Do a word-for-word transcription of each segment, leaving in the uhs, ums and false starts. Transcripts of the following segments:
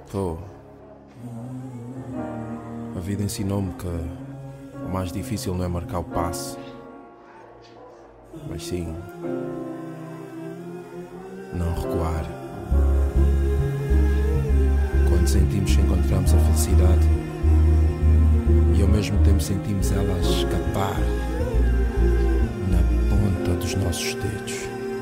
Pô, a vida ensinou-me que o mais difícil não é marcar o passe, mas sim não recuar. Quando sentimos que encontramos a felicidade e ao mesmo tempo sentimos ela a escapar na ponta dos nossos dedos.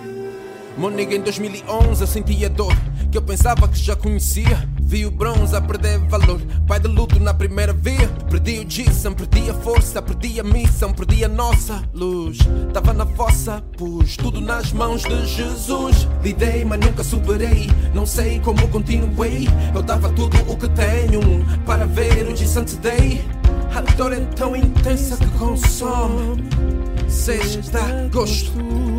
Moniga, em dois mil e onze eu sentia dor que eu pensava que já conhecia. Vi o bronze a perder valor, pai de luto na primeira via. Perdi o Jason, perdi a força, perdi a missão, perdi a nossa luz. Tava na fossa, pus tudo nas mãos de Jesus. Lidei, mas nunca superei, não sei como continuei. Eu dava tudo o que tenho para ver o Jason today. A dor é tão intensa que consome, seja dá gosto.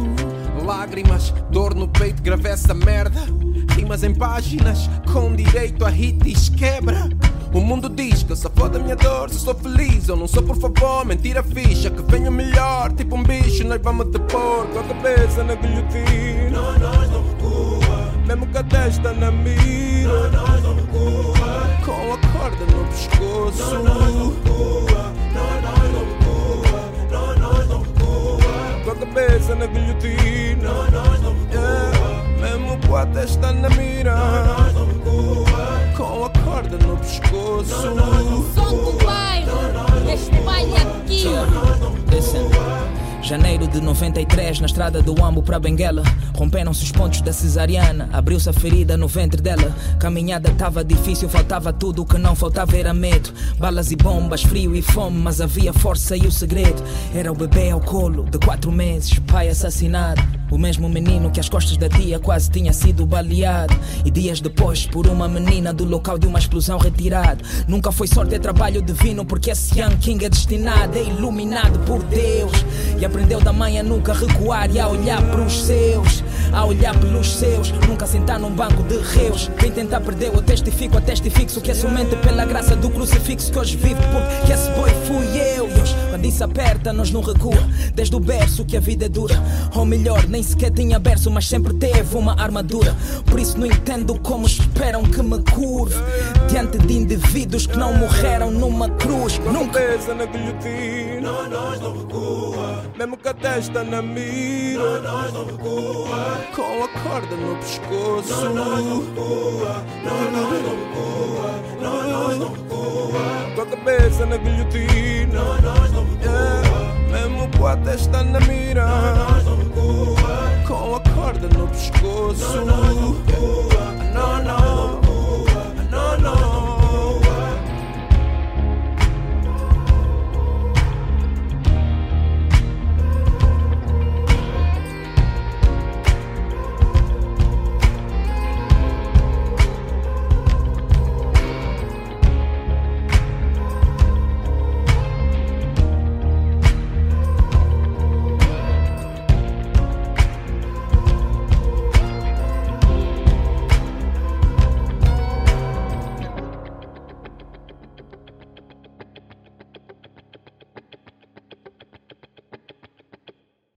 Lágrimas, dor no peito, gravei essa merda. Rimas em páginas, com direito a hits quebra. O mundo diz que eu só foda a minha dor, se sou feliz eu não sou, por favor, mentira ficha. Que venha melhor, tipo um bicho, nós vamos te pôr com a cabeça na guilhotina. Não, nós não recua, mesmo com a testa na mira. Não, nós não recua, com a corda no pescoço. Não, nós não recua, não, nós não recua, não, nós não recua, com a cabeça na guilhotina. Não, nós não recua, yeah, mesmo com a testa na mira. Não, nós não recua, com a corda no pescoço. Não, nós não recua, som do bairro, espalha aqui. Listen. Janeiro de noventa e três, na estrada do Ambo pra Benguela. Romperam-se os pontos da cesariana, abriu-se a ferida no ventre dela. Caminhada tava difícil, faltava tudo, o que não faltava era medo. Balas e bombas, frio e fome, mas havia força e o segredo era o bebê ao colo, de quatro meses, pai assassinado. O mesmo menino que às costas da tia quase tinha sido baleado. E dias depois, por uma menina do local de uma explosão retirado. Nunca foi sorte, é trabalho divino, porque esse Young King é destinado, é iluminado por Deus. E aprendeu da mãe a nunca recuar e a olhar pros seus, a olhar pelos seus, nunca sentar num banco de reus. Quem tentar perdeu, eu testifico, eu testifico que é somente pela graça do crucifixo que hoje vivo, porque esse boy fui eu. E hoje, quando isso aperta, nós não recua, desde o berço que a vida é dura. Ou melhor, nem sequer tinha berço, mas sempre teve uma armadura. Por isso não entendo como esperam que me curve diante de indivíduos que não morreram numa cruz. Nunca pesa na guilhotina, não, nós não recua, mesmo com a testa na mira. Não, nós não recua, com a corda no pescoço. Não, nós não recua, não, nós não recua, não, nós não recua, com a cabeça na guilhotina. Não, nós não recua, yeah, mesmo com a testa na mira. Não, nós não recua, com a corda no pescoço. Não, nós não recua,